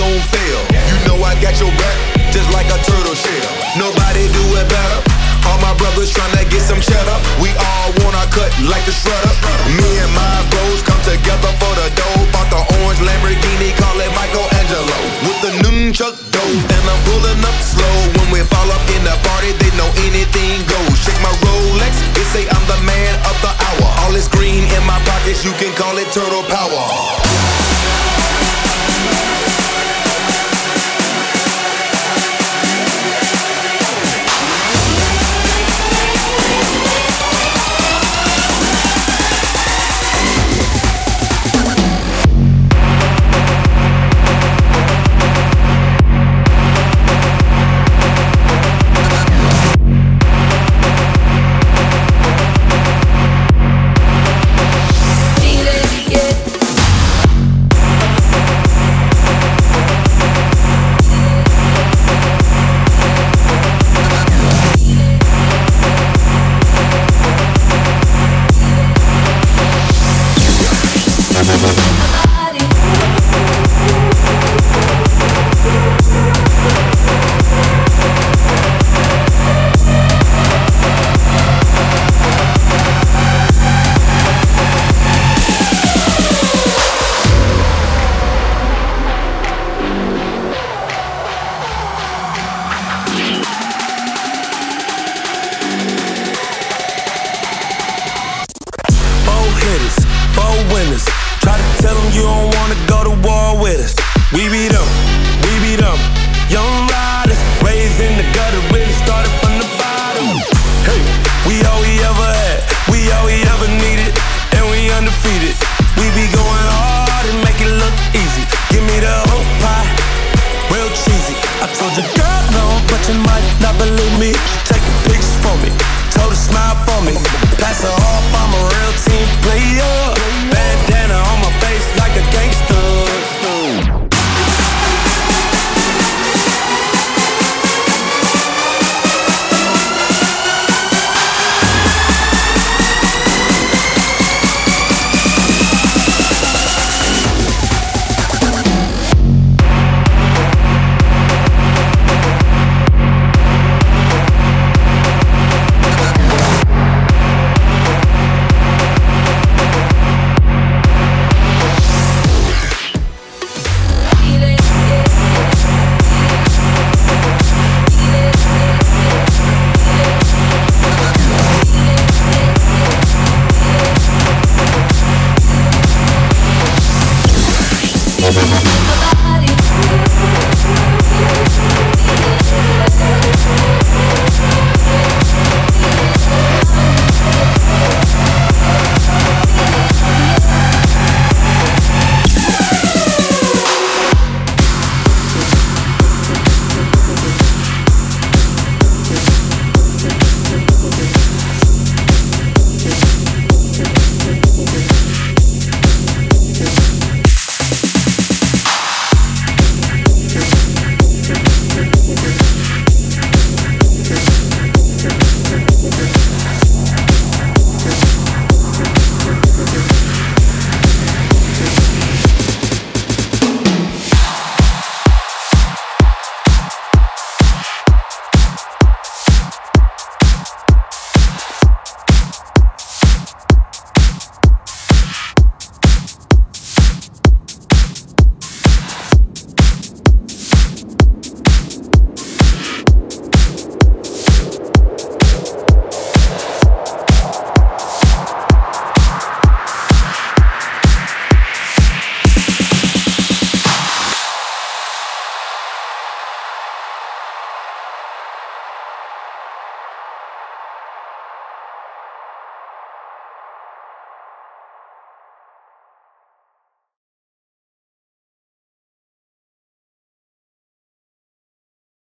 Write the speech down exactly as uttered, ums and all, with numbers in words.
won't fail. You know I got your back, just like a turtle shell. Nobody do it better. All my brothers tryna get some cheddar. We all wanna cut like the shredder. Me and my bros come together for the dough. Bought the orange Lamborghini, call it Michelangelo. With the nunchuck dough, and I'm pulling up slow. When we fall up in the party, they know anything goes. Shake my Rolex, they say I'm the man of the hour. All this green in my pockets, you can call it turtle power. We'll be right back.